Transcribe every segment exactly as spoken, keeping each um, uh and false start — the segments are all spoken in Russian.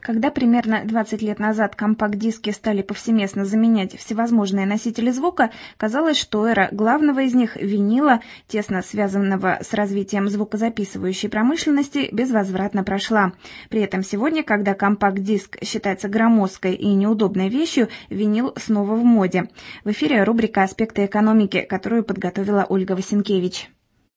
Когда примерно двадцать лет назад компакт-диски стали повсеместно заменять всевозможные носители звука, казалось, что эра главного из них, винила, тесно связанного с развитием звукозаписывающей промышленности, безвозвратно прошла. При этом сегодня, когда компакт-диск считается громоздкой и неудобной вещью, винил снова в моде. В эфире рубрика «Аспекты экономики», которую подготовила Ольга Васенкевич.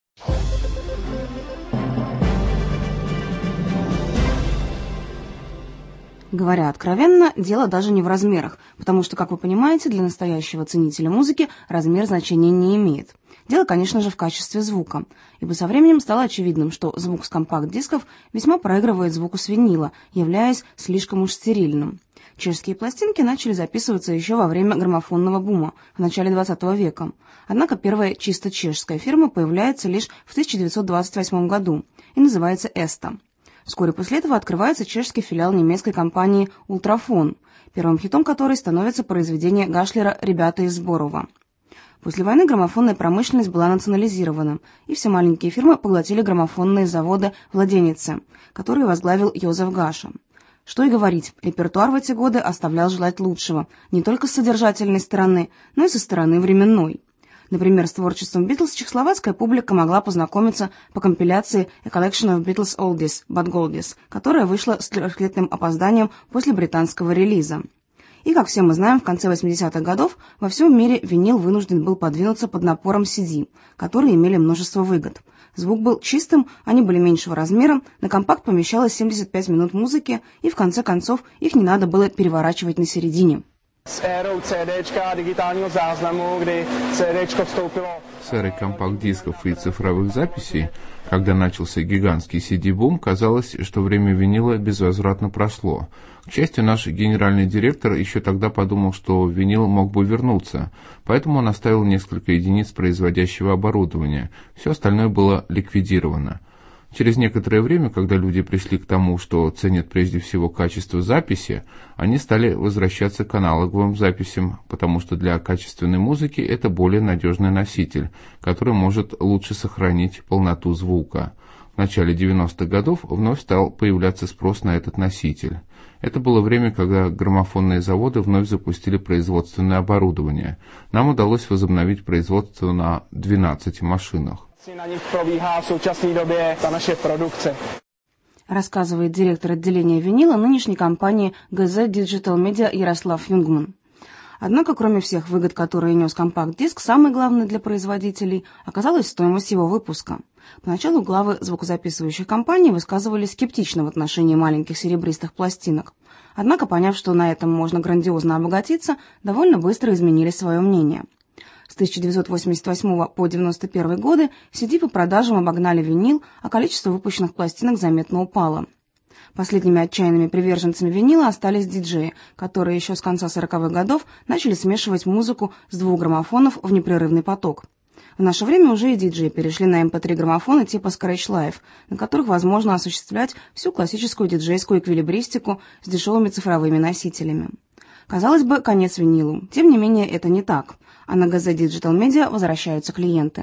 Говоря откровенно, дело даже не в размерах, потому что, как вы понимаете, для настоящего ценителя музыки размер значения не имеет. Дело, конечно же, в качестве звука, ибо со временем стало очевидным, что звук с компакт-дисков весьма проигрывает звуку с винила, являясь слишком уж стерильным. Чешские пластинки начали записываться еще во время граммофонного бума в начале двадцатого века, однако первая чисто чешская фирма появляется лишь в тысяча девятьсот двадцать восьмом году и называется «Эста». Вскоре после этого открывается чешский филиал немецкой компании «Ультрафон», первым хитом которой становится произведение Гашлера «Ребята из Сборова». После войны граммофонная промышленность была национализирована, и все маленькие фирмы поглотили граммофонные заводы «Владенице», которые возглавил Йозеф Гаша. Что и говорить, репертуар в эти годы оставлял желать лучшего, не только с содержательной стороны, но и со стороны временной. Например, с творчеством Битлз чехословацкая публика могла познакомиться по компиляции A Collection of Beatles Oldies but Goldies, которая вышла с трехлетним опозданием после британского релиза. И, как все мы знаем, в конце восьмидесятых годов во всем мире винил вынужден был подвинуться под напором си ди, которые имели множество выгод. Звук был чистым, они были меньшего размера, на компакт помещалось семьдесят пять минут музыки, и в конце концов их не надо было переворачивать на середине. С эрой цэ-дэ-чка, дигитального záznamu, где цэ-дэ-чко вступило. С эрой компакт-дисков и цифровых записей, когда начался гигантский си ди-бум, казалось, что время винила безвозвратно прошло. К счастью, наш генеральный директор еще тогда подумал, что винил мог бы вернуться, поэтому он оставил несколько единиц производящего оборудования. Все остальное было ликвидировано. Через некоторое время, когда люди пришли к тому, что ценят прежде всего качество записи, они стали возвращаться к аналоговым записям, потому что для качественной музыки это более надежный носитель, который может лучше сохранить полноту звука. В начале девяностых годов вновь стал появляться спрос на этот носитель. Это было время, когда граммофонные заводы вновь запустили производственное оборудование. Нам удалось возобновить производство на двенадцати машинах. На них пробíhá v současné době ta naše produkce. Рассказывает директор отделения винила нынешней компании джи зет Digital Media Ярослав Юнгман. Однако, кроме всех выгод, которые нес компакт-диск, самое главное для производителей оказалась стоимость его выпуска. Поначалу главы звукозаписывающих компаний высказывали скептично в отношении маленьких серебристых пластинок. Однако, поняв, что на этом можно грандиозно обогатиться, довольно быстро изменили свое мнение. С тысяча девятьсот восемьдесят восьмого по девяносто первый годы си ди по продажам обогнали винил, а количество выпущенных пластинок заметно упало. Последними отчаянными приверженцами винила остались диджеи, которые еще с конца сороковых годов начали смешивать музыку с двух граммофонов в непрерывный поток. В наше время уже и диджеи перешли на эм пэ три граммофоны типа Scratch Live, на которых возможно осуществлять всю классическую диджейскую эквилибристику с дешевыми цифровыми носителями. Казалось бы, конец винилу. Тем не менее, это не так. А на джи зет Digital Media возвращаются клиенты.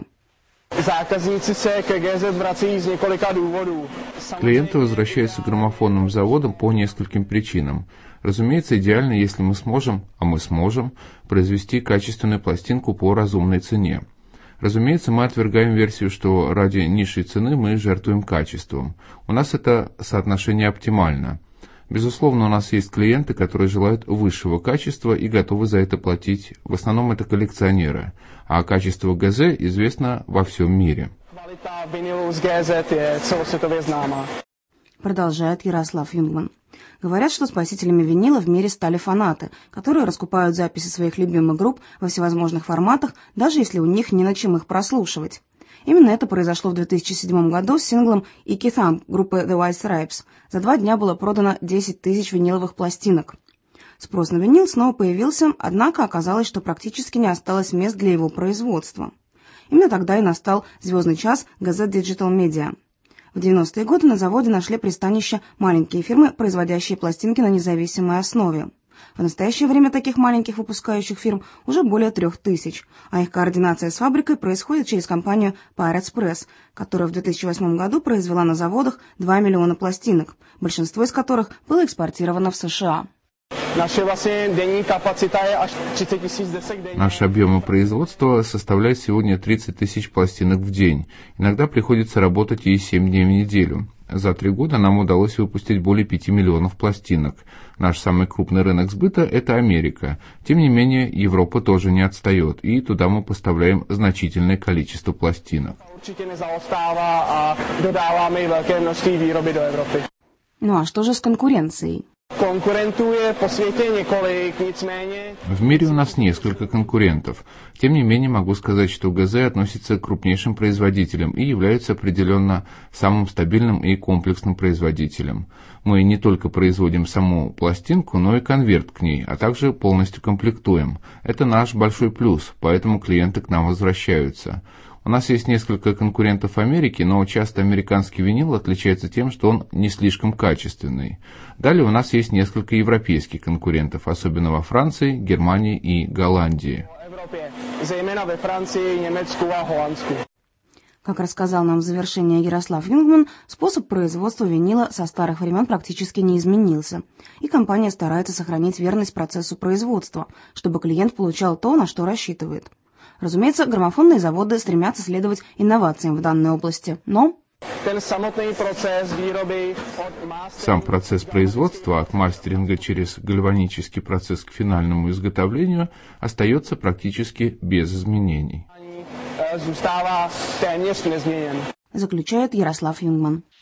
Клиенты возвращаются к граммофонным заводам по нескольким причинам. Разумеется, идеально, если мы сможем, а мы сможем, произвести качественную пластинку по разумной цене. Разумеется, мы отвергаем версию, что ради низшей цены мы жертвуем качеством. У нас это соотношение оптимально. Безусловно, у нас есть клиенты, которые желают высшего качества и готовы за это платить. В основном это коллекционеры. А качество джи зет известно во всем мире. Продолжает Ярослав Юнгман. Говорят, что спасителями винила в мире стали фанаты, которые раскупают записи своих любимых групп во всевозможных форматах, даже если у них не на чем их прослушивать. Именно это произошло в две тысячи седьмом году с синглом «Icky Thump» группы The White Stripes. За два дня было продано десять тысяч виниловых пластинок. Спрос на винил снова появился, однако оказалось, что практически не осталось мест для его производства. Именно тогда и настал звездный час джи зет Digital Media. В девяностые годы на заводе нашли пристанище маленькие фирмы, производящие пластинки на независимой основе. В настоящее время таких маленьких выпускающих фирм уже более трех тысяч, а их координация с фабрикой происходит через компанию Pirates Press, которая в две тысячи восьмом году произвела на заводах два миллиона пластинок, большинство из которых было экспортировано в США. Наши объемы производства составляют сегодня тридцать тысяч пластинок в день. Иногда приходится работать и семь дней в неделю. За три года нам удалось выпустить более пяти миллионов пластинок. Наш самый крупный рынок сбыта – это Америка. Тем не менее, Европа тоже не отстает, и туда мы поставляем значительное количество пластинок. Ну а что же с конкуренцией? В мире у нас несколько конкурентов. Тем не менее, могу сказать, что ГЗ относится к крупнейшим производителям и является определенно самым стабильным и комплексным производителем. Мы не только производим саму пластинку, но и конверт к ней, а также полностью комплектуем. Это наш большой плюс, поэтому клиенты к нам возвращаются. У нас есть несколько конкурентов в Америке, но часто американский винил отличается тем, что он не слишком качественный. Далее у нас есть несколько европейских конкурентов, особенно во Франции, Германии и Голландии. Как рассказал нам в завершении Ярослав Юнгман, способ производства винила со старых времен практически не изменился, и компания старается сохранить верность процессу производства, чтобы клиент получал то, на что рассчитывает. Разумеется, граммофонные заводы стремятся следовать инновациям в данной области, но... Сам процесс производства от мастеринга через гальванический процесс к финальному изготовлению остается практически без изменений. Заключает Ярослав Юнгман.